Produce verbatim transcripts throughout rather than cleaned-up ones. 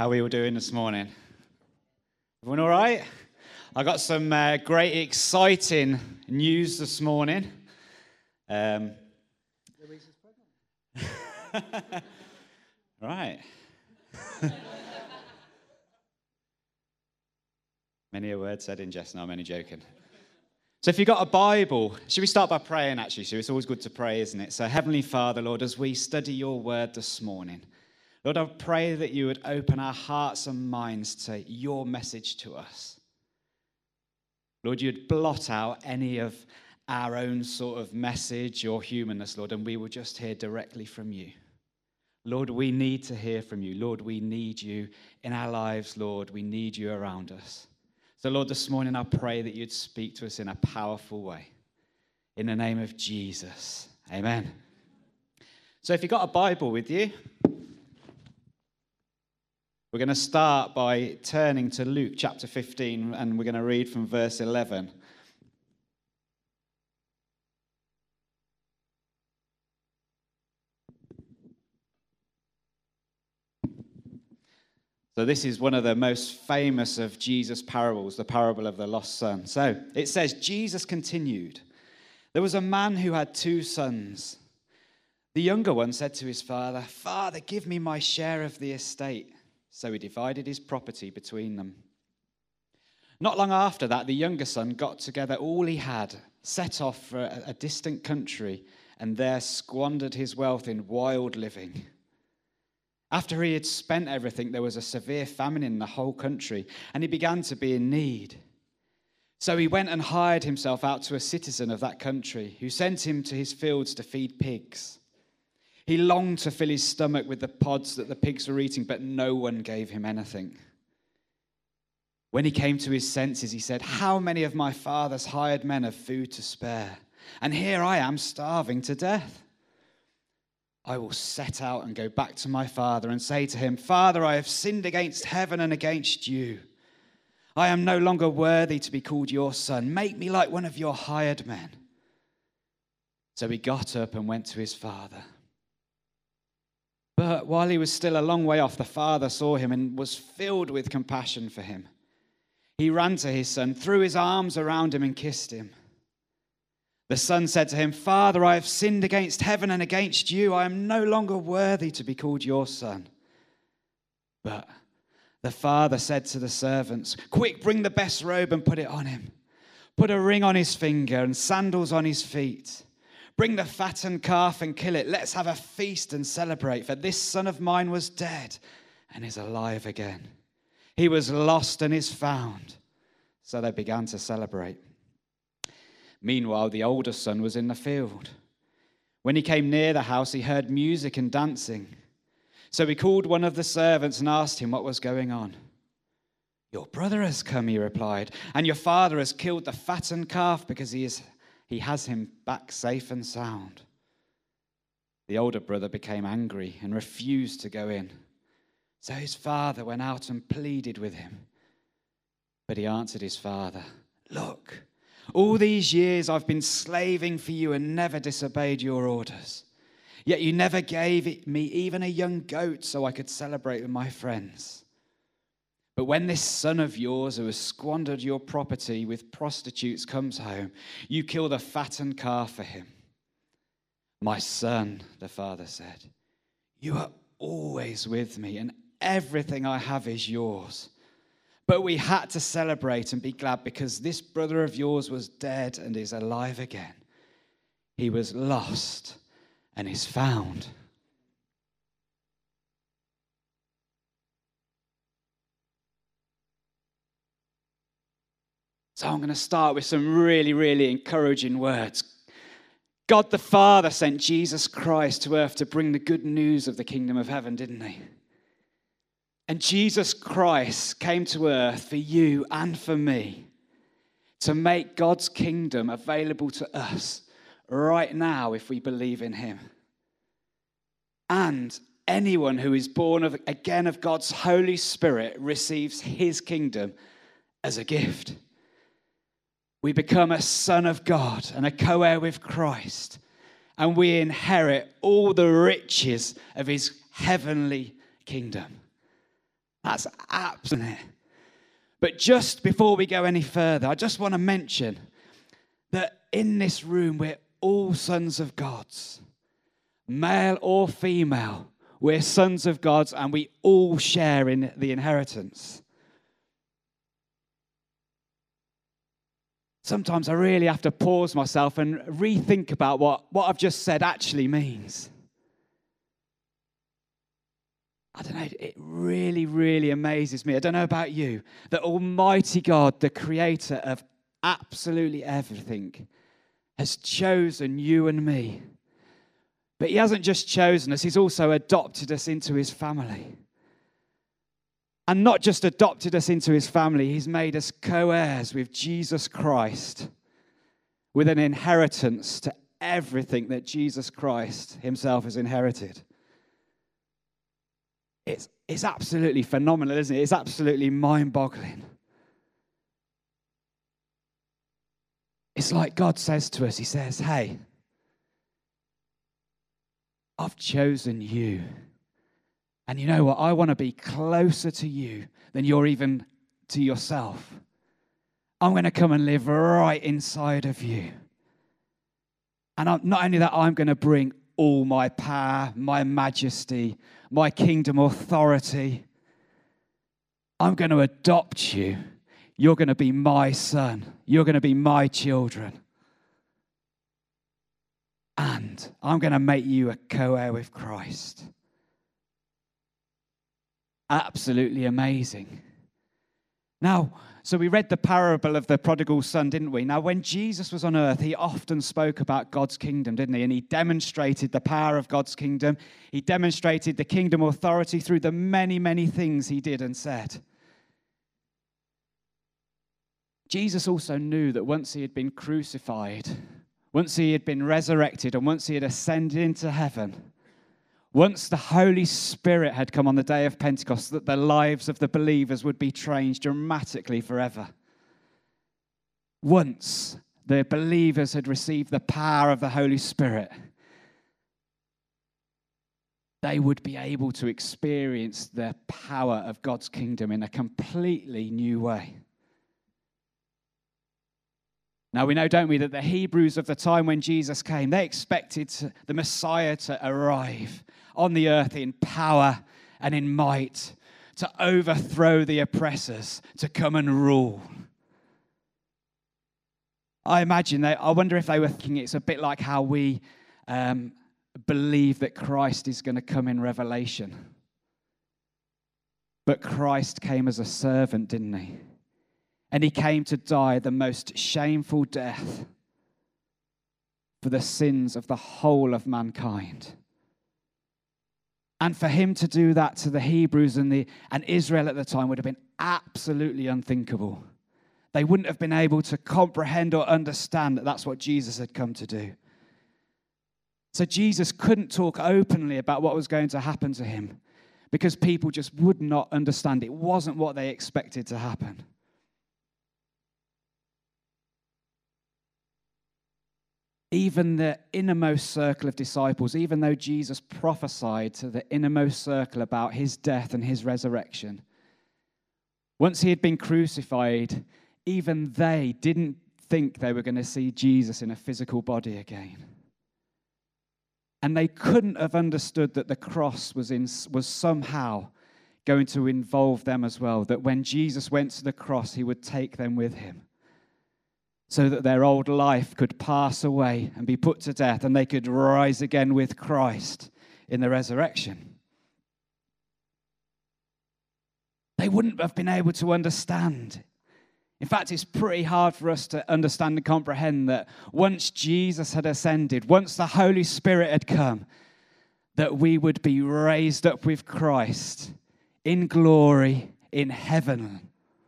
How are we all doing this morning? Everyone all right? I got some uh, great, exciting news this morning. Um, Louisa's pregnant. right. Many a word said in jest, no, I'm only joking. So if you've got a Bible, should we start by praying, actually? So it's always good to pray, isn't it? So Heavenly Father, Lord, as we study your word this morning, Lord, I pray that you would open our hearts and minds to your message to us. Lord, you'd blot out any of our own sort of message or humanness, Lord, and we will just hear directly from you. Lord, we need to hear from you. Lord, we need you in our lives, Lord. We need you around us. So, Lord, this morning I pray that you'd speak to us in a powerful way. In the name of Jesus. Amen. So if you've got a Bible with you, we're going to start by turning to Luke chapter fifteen, and we're going to read from verse eleven. So this is one of the most famous of Jesus' parables, the parable of the lost son. So it says, Jesus continued, "There was a man who had two sons. The younger one said to his father, 'Father, give me my share of the estate.' So he divided his property between them. Not long after that, the younger son got together all he had, set off for a, a distant country, and there squandered his wealth in wild living. After he had spent everything, there was a severe famine in the whole country, and he began to be in need. So he went and hired himself out to a citizen of that country, who sent him to his fields to feed pigs. He longed to fill his stomach with the pods that the pigs were eating, but no one gave him anything. When he came to his senses, he said, 'How many of my father's hired men have food to spare? And here I am starving to death. I will set out and go back to my father and say to him, Father, I have sinned against heaven and against you. I am no longer worthy to be called your son. Make me like one of your hired men.' So he got up and went to his father. But while he was still a long way off, the father saw him and was filled with compassion for him. He ran to his son, threw his arms around him and kissed him. The son said to him, 'Father, I have sinned against heaven and against you. I am no longer worthy to be called your son.' But the father said to the servants, 'Quick, bring the best robe and put it on him. Put a ring on his finger and sandals on his feet. Bring the fattened calf and kill it. Let's have a feast and celebrate. For this son of mine was dead and is alive again. He was lost and is found.' So they began to celebrate. Meanwhile, the older son was in the field. When he came near the house, he heard music and dancing. So he called one of the servants and asked him what was going on. 'Your brother has come,' he replied, 'and your father has killed the fattened calf because he is he has him back safe and sound.' The older brother became angry and refused to go in. So his father went out and pleaded with him. But he answered his father, 'Look, all these years I've been slaving for you and never disobeyed your orders. Yet you never gave me even a young goat so I could celebrate with my friends. But when this son of yours who has squandered your property with prostitutes comes home, you kill the fattened calf for him.' 'My son,' the father said, 'you are always with me and everything I have is yours. But we had to celebrate and be glad because this brother of yours was dead and is alive again. He was lost and is found.'" So I'm going to start with some really, really encouraging words. God the Father sent Jesus Christ to earth to bring the good news of the kingdom of heaven, didn't he? And Jesus Christ came to earth for you and for me to make God's kingdom available to us right now if we believe in him. And anyone who is born of, again of God's Holy Spirit receives his kingdom as a gift. We become a son of God and a co-heir with Christ, and we inherit all the riches of his heavenly kingdom. That's absolute. But just before we go any further, I just want to mention that in this room, we're all sons of God's. Male or female, we're sons of God's, and we all share in the inheritance. Sometimes I really have to pause myself and rethink about what, what I've just said actually means. I don't know, it really, really amazes me. I don't know about you, that Almighty God, the creator of absolutely everything, has chosen you and me. But he hasn't just chosen us, he's also adopted us into his family. And not just adopted us into his family, he's made us co-heirs with Jesus Christ, with an inheritance to everything that Jesus Christ himself has inherited. It's, it's absolutely phenomenal, isn't it? It's absolutely mind-boggling. It's like God says to us, he says, hey, I've chosen you. And you know what? I want to be closer to you than you're even to yourself. I'm going to come and live right inside of you. And I'm, not only that, I'm going to bring all my power, my majesty, my kingdom authority. I'm going to adopt you. You're going to be my son. You're going to be my children. And I'm going to make you a co-heir with Christ. Absolutely amazing. Now, so we read the parable of the prodigal son, didn't we? Now, when Jesus was on earth, he often spoke about God's kingdom, didn't he? And he demonstrated the power of God's kingdom. He demonstrated the kingdom authority through the many, many things he did and said. Jesus also knew that once he had been crucified, once he had been resurrected, and once he had ascended into heaven, once the Holy Spirit had come on the day of Pentecost, that the lives of the believers would be changed dramatically forever. Once the believers had received the power of the Holy Spirit, they would be able to experience the power of God's kingdom in a completely new way. Now we know, don't we, that the Hebrews of the time when Jesus came, they expected the Messiah to arrive on the earth in power and in might, to overthrow the oppressors, to come and rule. I imagine, they, I wonder if they were thinking it's a bit like how we um, believe that Christ is going to come in Revelation. But Christ came as a servant, didn't he? And he came to die the most shameful death for the sins of the whole of mankind. And for him to do that to the Hebrews and, the, and Israel at the time would have been absolutely unthinkable. They wouldn't have been able to comprehend or understand that that's what Jesus had come to do. So Jesus couldn't talk openly about what was going to happen to him because people just would not understand. It wasn't what they expected to happen. Even the innermost circle of disciples, even though Jesus prophesied to the innermost circle about his death and his resurrection, once he had been crucified, even they didn't think they were going to see Jesus in a physical body again. And they couldn't have understood that the cross was, in, was somehow going to involve them as well, that when Jesus went to the cross, he would take them with him, so that their old life could pass away and be put to death, and they could rise again with Christ in the resurrection. They wouldn't have been able to understand. In fact, it's pretty hard for us to understand and comprehend that once Jesus had ascended, once the Holy Spirit had come, that we would be raised up with Christ in glory in heaven.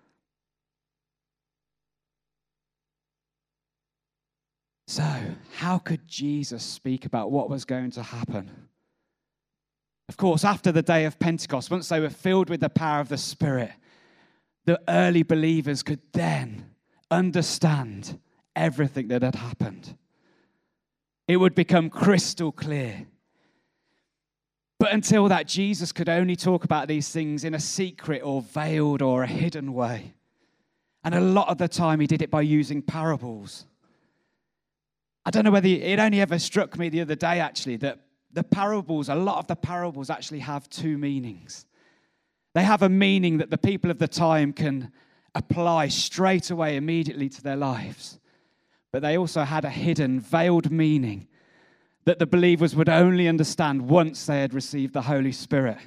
So, how could Jesus speak about what was going to happen? Of course, after the day of Pentecost, once they were filled with the power of the Spirit, the early believers could then understand everything that had happened. It would become crystal clear. But until that, Jesus could only talk about these things in a secret or veiled or a hidden way. And a lot of the time he did it by using parables. I don't know whether you, it only ever struck me the other day actually that the parables, a lot of the parables actually have two meanings. They have a meaning that the people of the time can apply straight away immediately to their lives. But they also had a hidden, veiled meaning that the believers would only understand once they had received the Holy Spirit.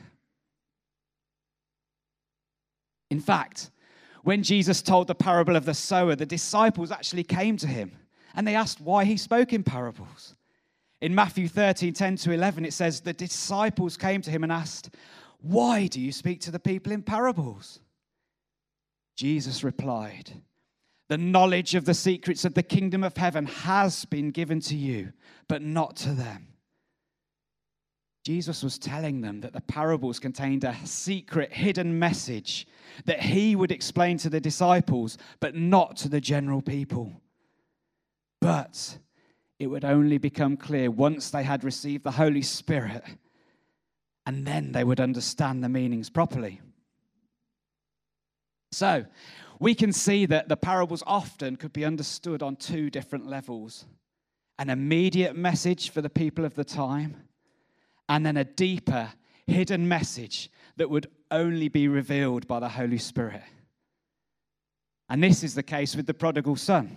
In fact, when Jesus told the parable of the sower, the disciples actually came to him and they asked why he spoke in parables. In Matthew thirteen, ten to eleven, it says, the disciples came to him and asked, why do you speak to the people in parables? Jesus replied, the knowledge of the secrets of the kingdom of heaven has been given to you, but not to them. Jesus was telling them that the parables contained a secret, hidden message that he would explain to the disciples, but not to the general people. But it would only become clear once they had received the Holy Spirit, and then they would understand the meanings properly. So, we can see that the parables often could be understood on two different levels. An immediate message for the people of the time, and then a deeper, hidden message that would only be revealed by the Holy Spirit. And this is the case with the prodigal son.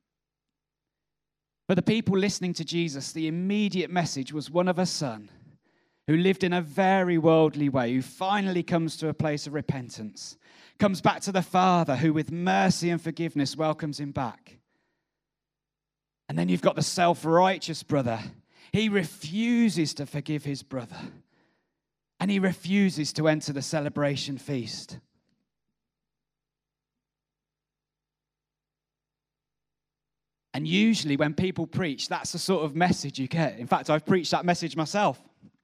For the people listening to Jesus, the immediate message was one of a son who lived in a very worldly way, who finally comes to a place of repentance, comes back to the Father, who with mercy and forgiveness welcomes him back. And then you've got the self-righteous brother. He refuses to forgive his brother, and he refuses to enter the celebration feast. And usually when people preach, that's the sort of message you get. In fact, I've preached that message myself.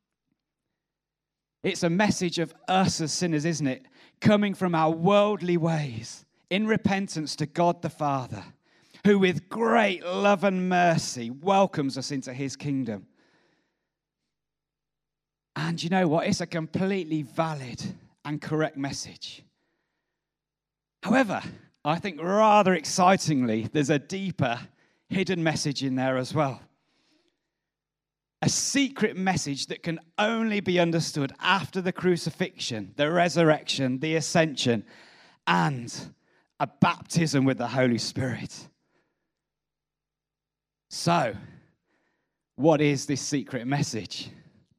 It's a message of us as sinners, isn't it? Coming from our worldly ways in repentance to God the Father, who with great love and mercy welcomes us into his kingdom. And you know what? It's a completely valid and correct message. However, I think rather excitingly, there's a deeper, hidden message in there as well. A secret message that can only be understood after the crucifixion, the resurrection, the ascension, and a baptism with the Holy Spirit. So, what is this secret message?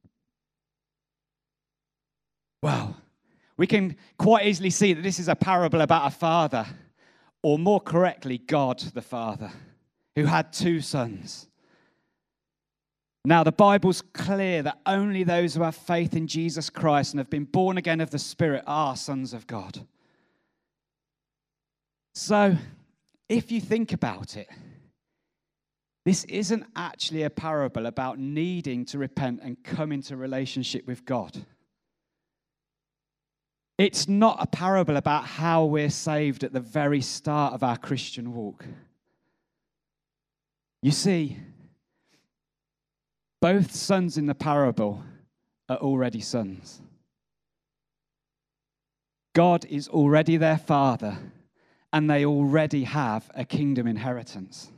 Well, we can quite easily see that this is a parable about a father, or more correctly, God the Father, who had two sons. Now, the Bible's clear that only those who have faith in Jesus Christ and have been born again of the Spirit are sons of God. So, if you think about it, this isn't actually a parable about needing to repent and come into relationship with God. It's not a parable about how we're saved at the very start of our Christian walk. You see, both sons in the parable are already sons. God is already their father, and they already have a kingdom inheritance.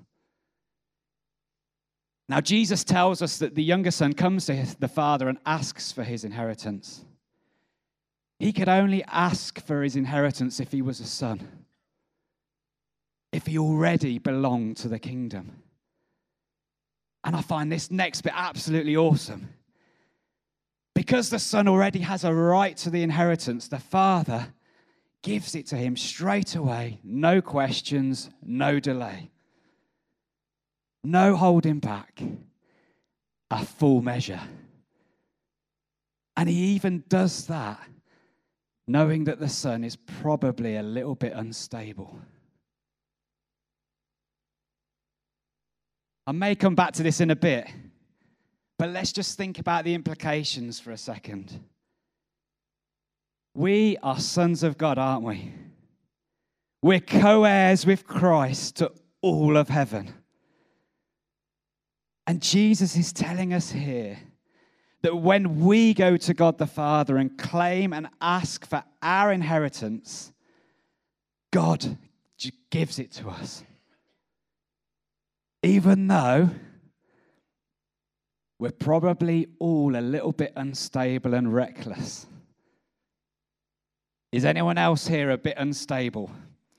Now, Jesus tells us that the younger son comes to his, the father and asks for his inheritance. He could only ask for his inheritance if he was a son, if he already belonged to the kingdom. And I find this next bit absolutely awesome. Because the son already has a right to the inheritance, the father gives it to him straight away, no questions, no delay. No holding back, a full measure. And he even does that knowing that the son is probably a little bit unstable. I may come back to this in a bit, but let's just think about the implications for a second. We are sons of God, aren't we? We're co-heirs with Christ to all of heaven. And Jesus is telling us here that when we go to God the Father and claim and ask for our inheritance, God gives it to us. Even though we're probably all a little bit unstable and reckless. Is anyone else here a bit unstable?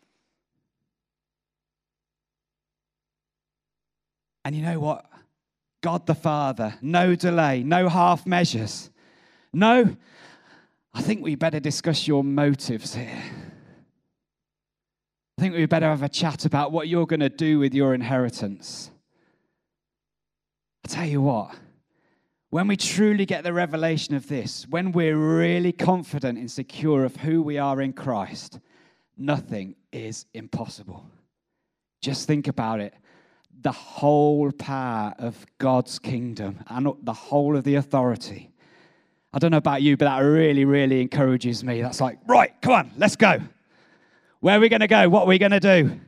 And you know what? God the Father, no delay, no half measures. No, I think we better discuss your motives here. I think we better have a chat about what you're going to do with your inheritance. I'll tell you what, when we truly get the revelation of this, when we're really confident and secure of who we are in Christ, nothing is impossible. Just think about it. The whole power of God's kingdom and the whole of the authority. I don't know about you, but that really, really encourages me. That's like, right, come on, let's go. Where are we going to go? What are we going to do?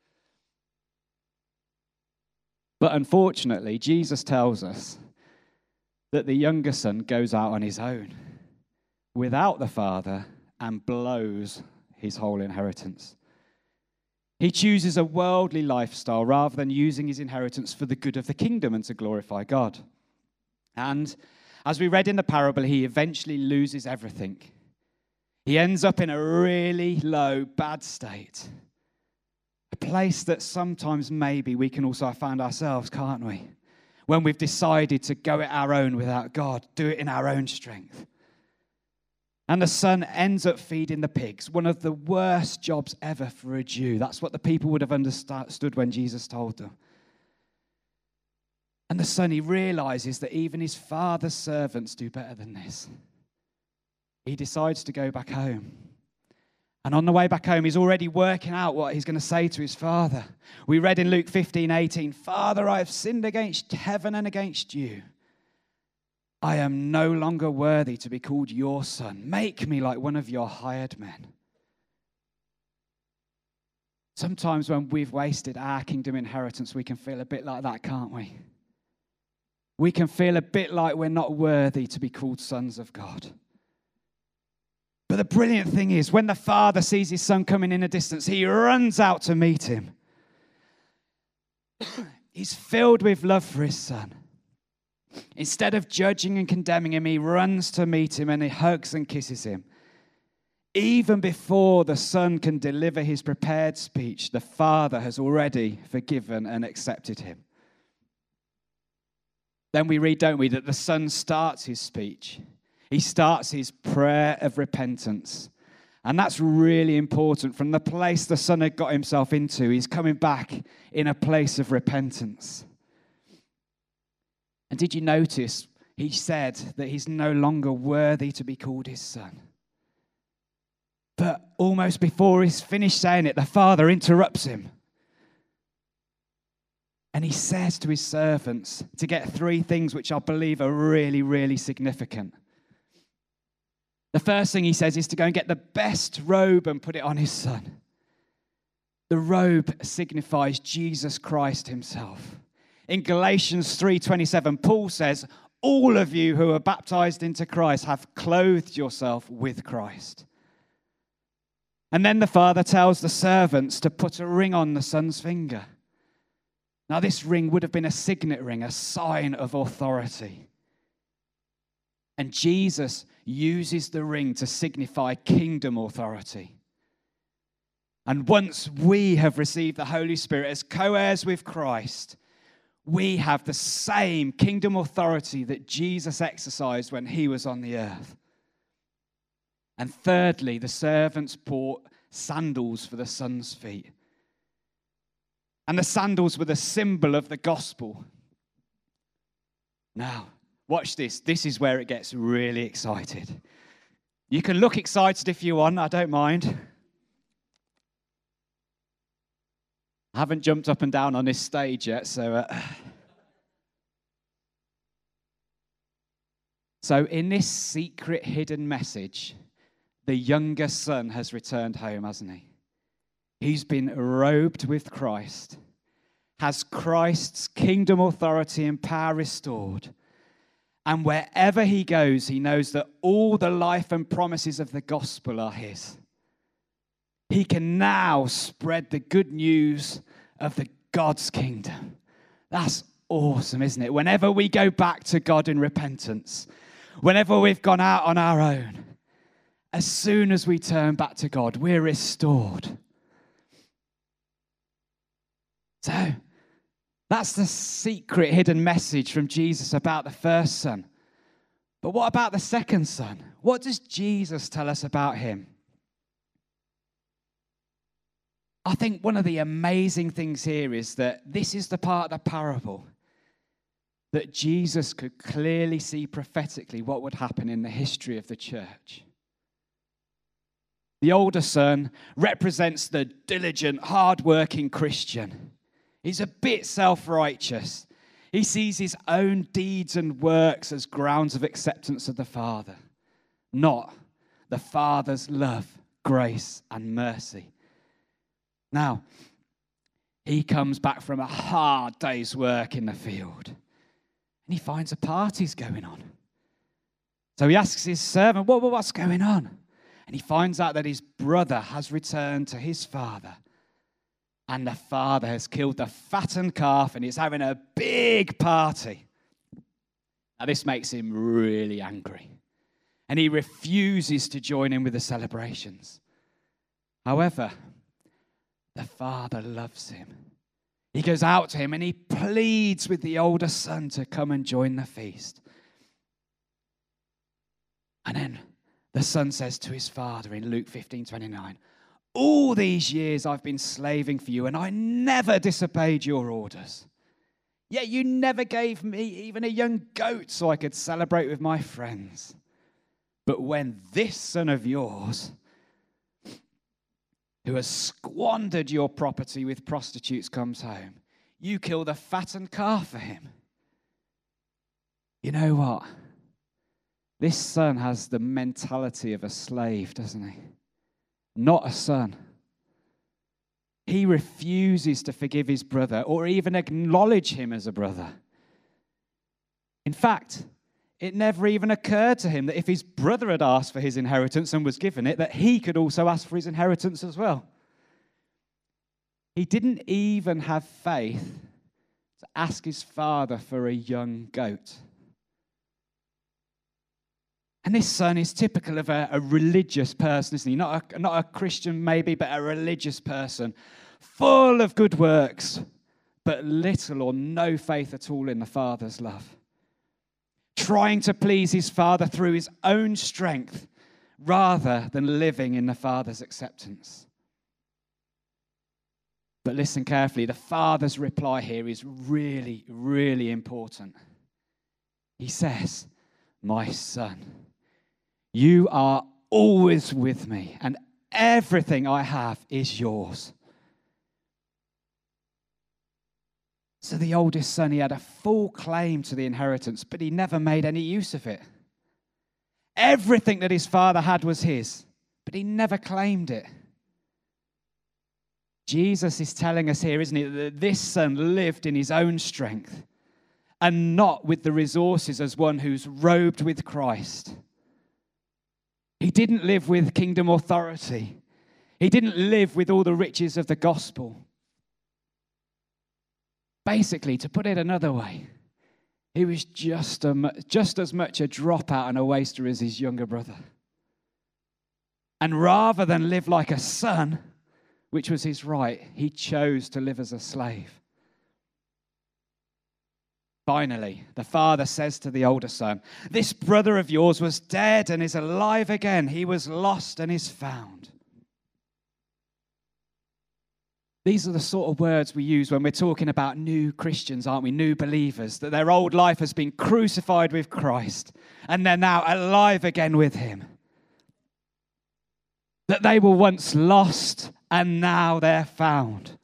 But unfortunately, Jesus tells us that the younger son goes out on his own without the father and blows his whole inheritance. He chooses a worldly lifestyle rather than using his inheritance for the good of the kingdom and to glorify God. And as we read in the parable, he eventually loses everything. He ends up in a really low, bad state. A place that sometimes maybe we can also find ourselves, can't we? When we've decided to go it our own without God, do it in our own strength. And the son ends up feeding the pigs, one of the worst jobs ever for a Jew. That's what the people would have understood when Jesus told them. And the son, he realizes that even his father's servants do better than this. He decides to go back home. And on the way back home, he's already working out what he's going to say to his father. We read in Luke fifteen eighteen, "Father, I have sinned against heaven and against you. I am no longer worthy to be called your son. Make me like one of your hired men." Sometimes when we've wasted our kingdom inheritance, we can feel a bit like that, can't we? We can feel a bit like we're not worthy to be called sons of God. But the brilliant thing is, when the father sees his son coming in a distance, he runs out to meet him. He's filled with love for his son. Instead of judging and condemning him, he runs to meet him and he hugs and kisses him. Even before the son can deliver his prepared speech, the father has already forgiven and accepted him. Then we read, don't we, that the son starts his speech. He starts his prayer of repentance. And that's really important. From the place the son had got himself into, he's coming back in a place of repentance. And did you notice he said that he's no longer worthy to be called his son? But almost before he's finished saying it, the father interrupts him. And he says to his servants to get three things which I believe are really, really significant. The first thing he says is to go and get the best robe and put it on his son. The robe signifies Jesus Christ himself. In Galatians three twenty-seven, Paul says, all of you who are baptized into Christ have clothed yourself with Christ. And then the father tells the servants to put a ring on the son's finger. Now, this ring would have been a signet ring, a sign of authority. And Jesus uses the ring to signify kingdom authority. And once we have received the Holy Spirit as co-heirs with Christ, we have the same kingdom authority that Jesus exercised when he was on the earth. And thirdly, the servants bought sandals for the son's feet. And the sandals were the symbol of the gospel. Now, watch this. This is where it gets really excited. You can look excited if you want. I don't mind. I haven't jumped up and down on this stage yet, so... Uh... So in this secret hidden message, the younger son has returned home, hasn't he? He's been robed with Christ, has Christ's kingdom authority and power restored, And wherever he goes, he knows that all the life and promises of the gospel are his. He can now spread the good news of the God's kingdom. That's awesome, isn't it? Whenever we go back to God in repentance, whenever we've gone out on our own, as soon as we turn back to God, we're restored. So, that's the secret hidden message from Jesus about the first son. But what about the second son? What does Jesus tell us about him? I think one of the amazing things here is that this is the part of the parable that Jesus could clearly see prophetically what would happen in the history of the church. The older son represents the diligent, hard-working Christian. He's a bit self-righteous. He sees his own deeds and works as grounds of acceptance of the Father, not the Father's love, grace, and mercy. Now, he comes back from a hard day's work in the field, and he finds a party's going on. So he asks his servant, what, what's going on? And he finds out that his brother has returned to his father. And the father has killed the fattened calf and is having a big party. Now, this makes him really angry. And he refuses to join in with the celebrations. However, the father loves him. He goes out to him and he pleads with the older son to come and join the feast. And then the son says to his father in Luke fifteen twenty-nine, all these years I've been slaving for you and I never disobeyed your orders. Yet you never gave me even a young goat so I could celebrate with my friends. But when this son of yours, who has squandered your property with prostitutes, comes home, you kill the fattened calf for him. You know what? This son has the mentality of a slave, doesn't he? Not a son. He refuses to forgive his brother or even acknowledge him as a brother. In fact, it never even occurred to him that if his brother had asked for his inheritance and was given it, that he could also ask for his inheritance as well. He didn't even have faith to ask his father for a young goat. And this son is typical of a, a religious person, isn't he? Not a, not a Christian maybe, but a religious person, full of good works, but little or no faith at all in the Father's love. Trying to please his Father through his own strength rather than living in the Father's acceptance. But listen carefully, the Father's reply here is really, really important. He says, my son, you are always with me, and everything I have is yours. So the oldest son, he had a full claim to the inheritance, but he never made any use of it. Everything that his father had was his, but he never claimed it. Jesus is telling us here, isn't he, that this son lived in his own strength and not with the resources as one who's robed with Christ. He didn't live with kingdom authority. He didn't live with all the riches of the gospel. Basically, to put it another way, he was just, a, just as much a dropout and a waster as his younger brother. And rather than live like a son, which was his right, he chose to live as a slave. Finally, the father says to the older son, this brother of yours was dead and is alive again. He was lost and is found. These are the sort of words we use when we're talking about new Christians, aren't we? New believers, that their old life has been crucified with Christ and they're now alive again with him. That they were once lost and now they're found.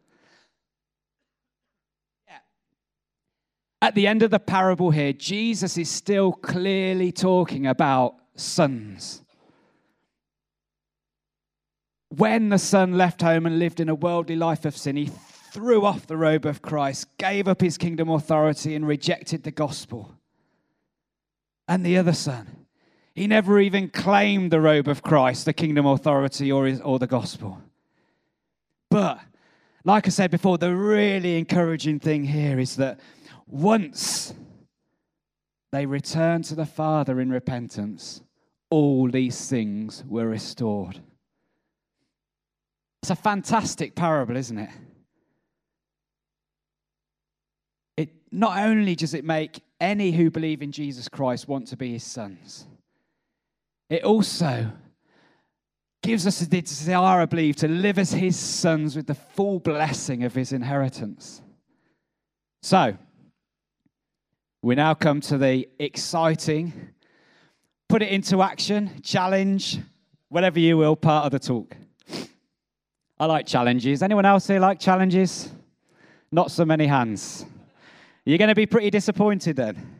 At the end of the parable here, Jesus is still clearly talking about sons. When the son left home and lived in a worldly life of sin, he threw off the robe of Christ, gave up his kingdom authority, and rejected the gospel. and the other son. He never even claimed the robe of Christ, the kingdom authority, or, his, or the gospel. But, like I said before, the really encouraging thing here is that once they returned to the Father in repentance, all these things were restored. It's a fantastic parable, isn't it? It not only does it make any who believe in Jesus Christ want to be his sons, it also gives us the desire, I believe, to live as his sons with the full blessing of his inheritance. So, we now come to the exciting, put it into action, challenge, whatever you will, part of the talk. I like challenges. Anyone else here like challenges? Not so many hands. You're going to be pretty disappointed then.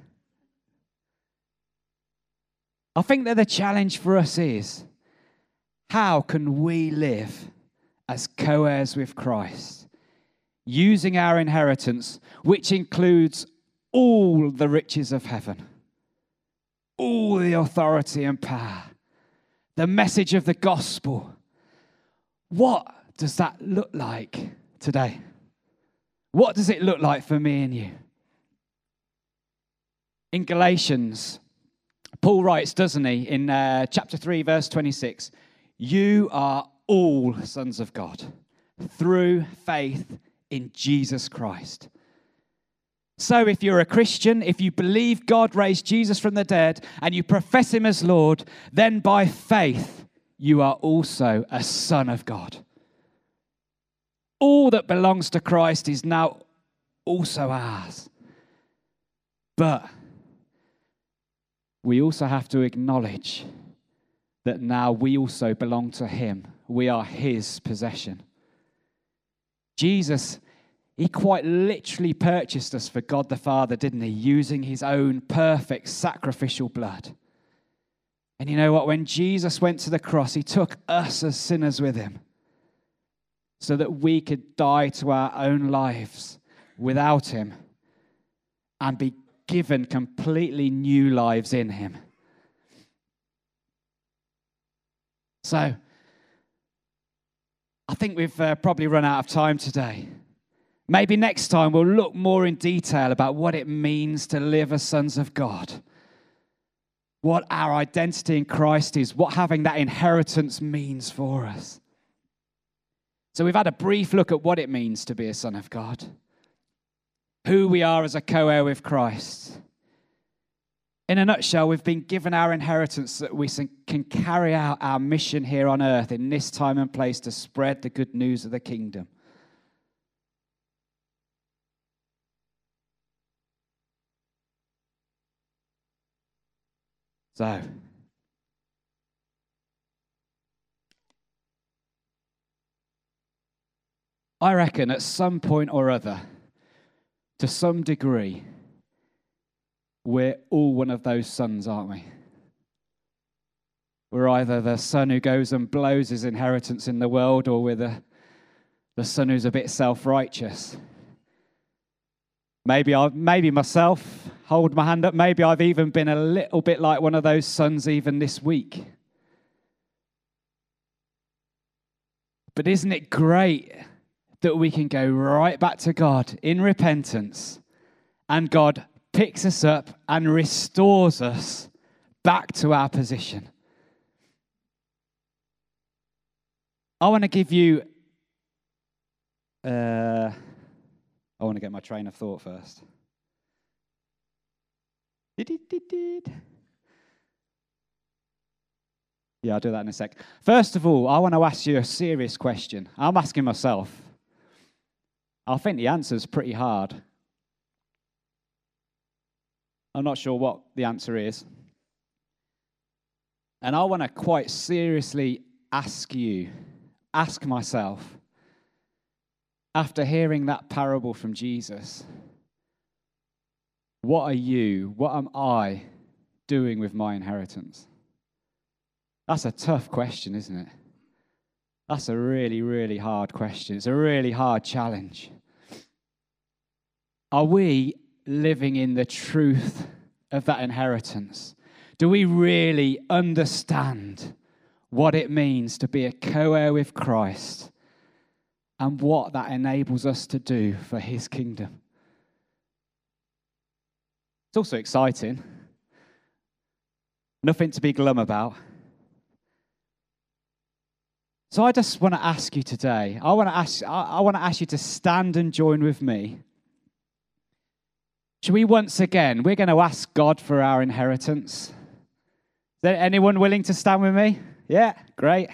I think that the challenge for us is, how can we live as co-heirs with Christ, using our inheritance, which includes all the riches of heaven, all the authority and power, the message of the gospel. What does that look like today? What does it look like for me and you? In Galatians, Paul writes, doesn't he, in uh, chapter three, verse twenty-six, you are all sons of God through faith in Jesus Christ. So if you're a Christian, if you believe God raised Jesus from the dead and you profess him as Lord, then by faith you are also a son of God. All that belongs to Christ is now also ours. But we also have to acknowledge that now we also belong to him. We are his possession. Jesus, he quite literally purchased us for God the Father, didn't he? Using his own perfect sacrificial blood. And you know what? When Jesus went to the cross, he took us as sinners with him so that we could die to our own lives without him and be given completely new lives in him. So, I think we've uh, probably run out of time today. Maybe next time we'll look more in detail about what it means to live as sons of God, what our identity in Christ is, what having that inheritance means for us. So we've had a brief look at what it means to be a son of God, who we are as a co-heir with Christ. In a nutshell, we've been given our inheritance so that we can carry out our mission here on earth in this time and place to spread the good news of the kingdom. So, I reckon at some point or other, to some degree, we're all one of those sons, aren't we? We're either the son who goes and blows his inheritance in the world, or we're the, the son who's a bit self-righteous. Maybe I, maybe myself, hold my hand up, maybe I've even been a little bit like one of those sons even this week. But isn't it great that we can go right back to God in repentance, and God picks us up and restores us back to our position? I want to give you, uh, I want to get my train of thought first. Yeah, I'll do that in a sec. First of all, I want to ask you a serious question. I'm asking myself. I think the answer's pretty hard. I'm not sure what the answer is. And I want to quite seriously ask you, ask myself, after hearing that parable from Jesus, what are you, what am I doing with my inheritance? That's a tough question, isn't it? That's a really, really hard question. It's a really hard challenge. Are we living in the truth of that inheritance? Do we really understand what it means to be a co-heir with Christ and what that enables us to do for his kingdom? It's also exciting. Nothing to be glum about. So I just want to ask you today, I want to ask, I, I want to ask you to stand and join with me. Should we once again, we're going to ask God for our inheritance. Is there anyone willing to stand with me? Yeah, great.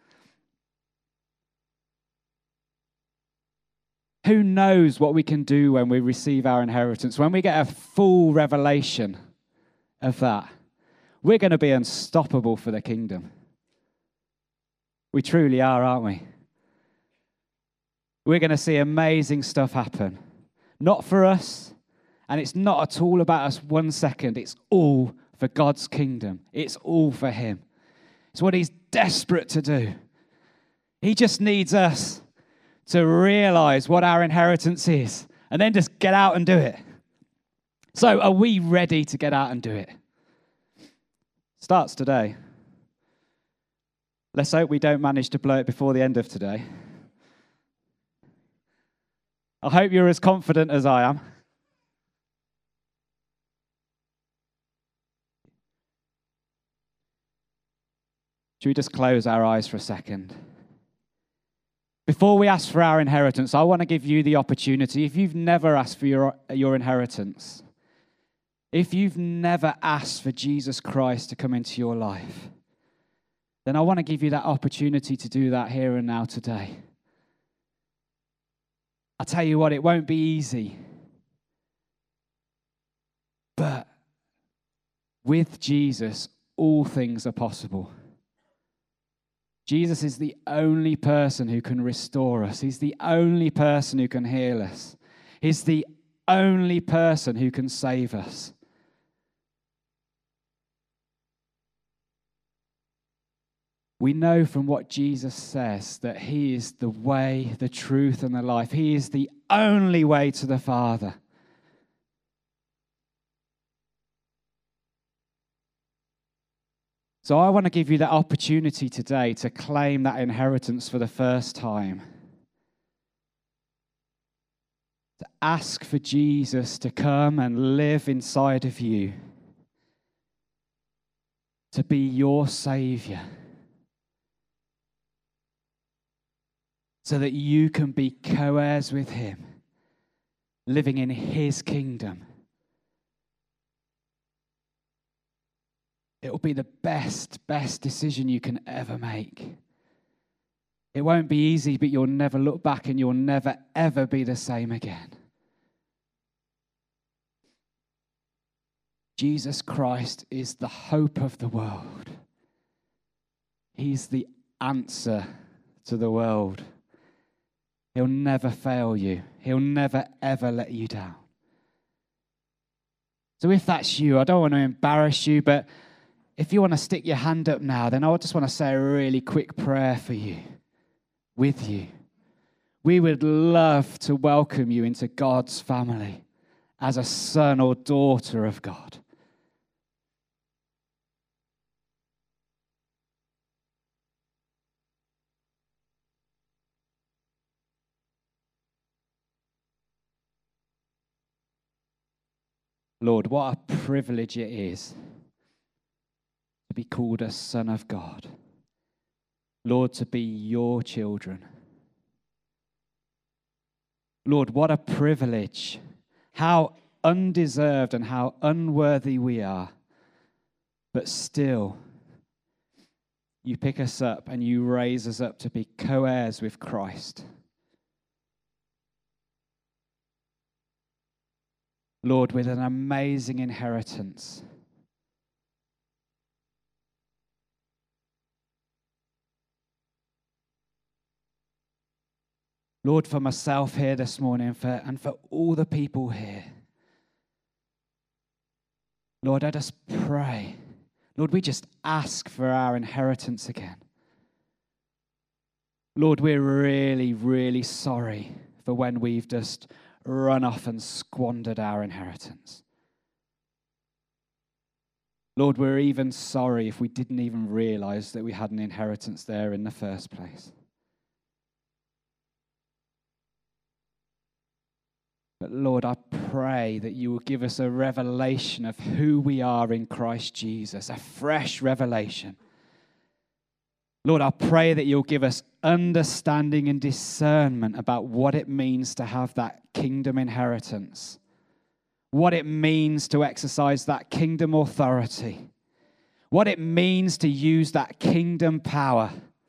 Who knows what we can do when we receive our inheritance? When we get a full revelation of that, we're going to be unstoppable for the kingdom. We truly are, aren't we? We're going to see amazing stuff happen. Not for us, and it's not at all about us one second. It's all for God's kingdom. It's all for him. It's what he's desperate to do. He just needs us to realize what our inheritance is and then just get out and do it. So are we ready to get out and do it? Starts today. Let's hope we don't manage to blow it before the end of today. I hope you're as confident as I am. Should we just close our eyes for a second? Before we ask for our inheritance, I want to give you the opportunity, if you've never asked for your, your inheritance, if you've never asked for Jesus Christ to come into your life, then I want to give you that opportunity to do that here and now today. I'll tell you what, it won't be easy. But with Jesus, all things are possible. Jesus is the only person who can restore us. He's the only person who can heal us. He's the only person who can save us. We know from what Jesus says that he is the way, the truth, and the life. He is the only way to the Father. So I want to give you that opportunity today to claim that inheritance for the first time. To ask for Jesus to come and live inside of you. To be your Savior. So that you can be co-heirs with him. Living in his kingdom. It will be the best, best decision you can ever make. It won't be easy, but you'll never look back and you'll never, ever be the same again. Jesus Christ is the hope of the world. He's the answer to the world. He'll never fail you. He'll never, ever let you down. So if that's you, I don't want to embarrass you, but if you want to stick your hand up now, then I just want to say a really quick prayer for you, with you. We would love to welcome you into God's family as a son or daughter of God. Lord, what a privilege it is to be called a son of God. Lord, to be your children. Lord, what a privilege. How undeserved and how unworthy we are. But still, you pick us up and you raise us up to be co-heirs with Christ. Lord, with an amazing inheritance. Lord, for myself here this morning for, and for all the people here. Lord, I just pray. Lord, we just ask for our inheritance again. Lord, we're really, really sorry for when we've just run off and squandered our inheritance. Lord, we're even sorry if we didn't even realize that we had an inheritance there in the first place. But Lord, I pray that you will give us a revelation of who we are in Christ Jesus, a fresh revelation. Lord, I pray that you'll give us understanding and discernment about what it means to have that kingdom inheritance, what it means to exercise that kingdom authority, what it means to use that kingdom power.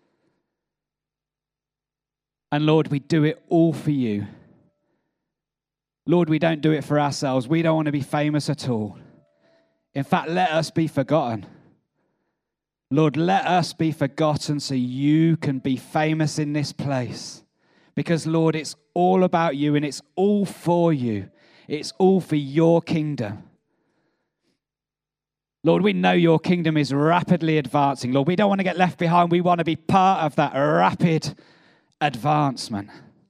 And Lord, we do it all for you. Lord, we don't do it for ourselves. We don't want to be famous at all. In fact, let us be forgotten. Lord, let us be forgotten so you can be famous in this place. Because, Lord, it's all about you and it's all for you. It's all for your kingdom. Lord, we know your kingdom is rapidly advancing. Lord, we don't want to get left behind. We want to be part of that rapid advancement.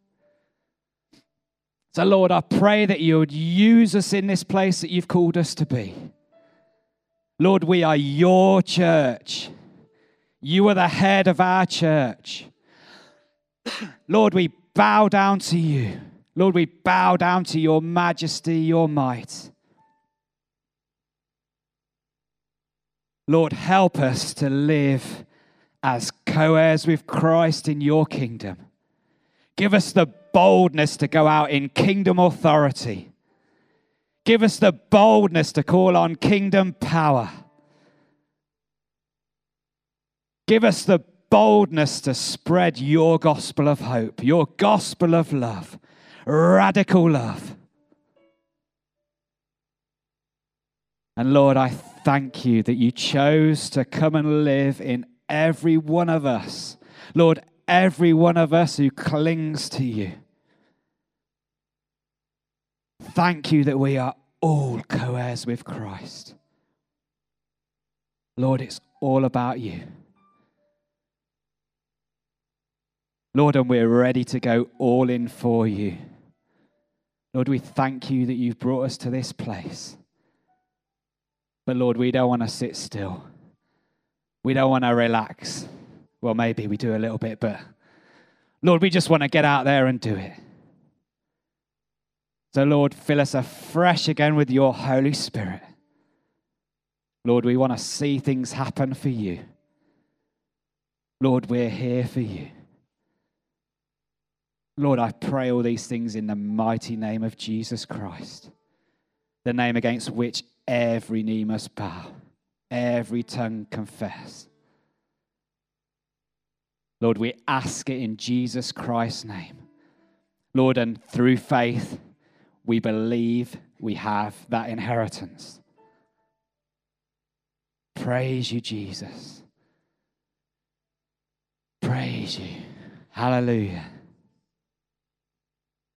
So, Lord, I pray that you would use us in this place that you've called us to be. Lord, we are your church. You are the head of our church. Lord, we bow down to you. Lord, we bow down to your majesty, your might. Lord, help us to live as co-heirs with Christ in your kingdom. Give us the boldness to go out in kingdom authority. Give us the boldness to call on kingdom power. Give us the boldness to spread your gospel of hope, your gospel of love, radical love. And Lord, I thank you that you chose to come and live in every one of us. Lord, every one of us who clings to you. Thank you that we are all co-heirs with Christ. Lord, it's all about you. Lord, and we're ready to go all in for you. Lord, we thank you that you've brought us to this place. But Lord, we don't want to sit still. We don't want to relax. Well, maybe we do a little bit, but Lord, we just want to get out there and do it. So Lord, fill us afresh again with your Holy Spirit. Lord, we want to see things happen for you. Lord, we're here for you. Lord, I pray all these things in the mighty name of Jesus Christ, the name against which every knee must bow, every tongue confess. Lord, we ask it in Jesus Christ's name. Lord, and through faith, we believe we have that inheritance. Praise you, Jesus. Praise you. Hallelujah.